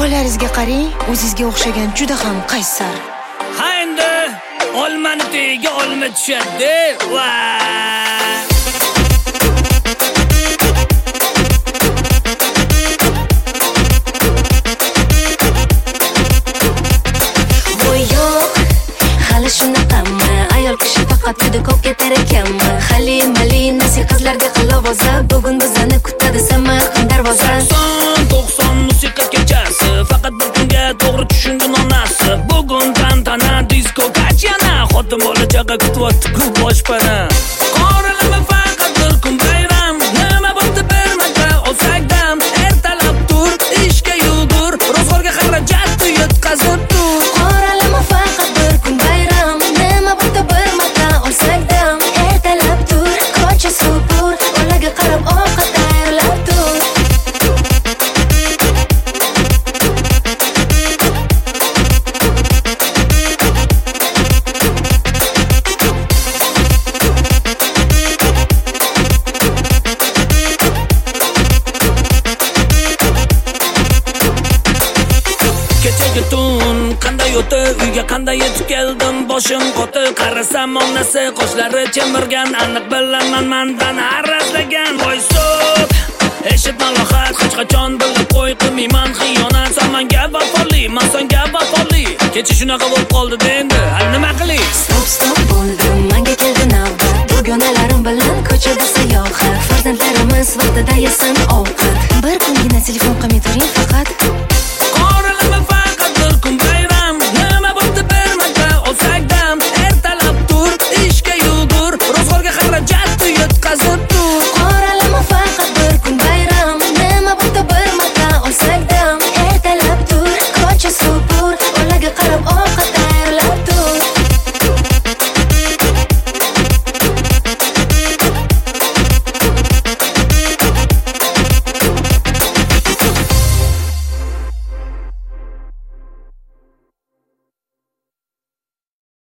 Bo'laringizga qarang, o'zingizga o'xshagan juda ham qaysar. Ha endi olmani tagiga olma tushadi. Ayol kishi faqat juda ko'p ketar ekanmi? Xali-mali nasi qizlarga qilovoza, bugun bizani kutadi Samarqand darvoza. 90 musiqa kechasi, faqat bir kunga to'g'ri tushungan onasi. Bugun tantana disko kachana, xotin bola chaqa kutyapti-ku boshpana. Qoralama faqat bir kun bayram, nima bo'ldi bermaka olsak dam. Ertalab tur, ishga yugur, ro'zg'orga xarajat yetkazib tur. Qoralama faqat bir kun bayram, nima bo'ldi bermaka olsak dam. Ertalab tur, ko'cha supur, bolaga qarab ovqat tayyorlab tur. Kechagi tun qanday o'tdi, uyga qanday yetib keldim, boshim qotib qarasam onasi qoshlari chemirgan, aniq bilaman mendan arazlagan. Voy stop, eshitma lohat, hech qachon bilib qo'y, qilmayman xiyonat. Sen menga vafoli, men senga vafoli. Kecha shunaqa bo'lib qoldi endi, nima qilay? Stop bo'ldim, menga keldi navbat. Dugonalarim bilan ko'chada sayohat, farzandlarimiz vaqtida yesin ovqat. Bir kungina telefon qilmay turing faqat.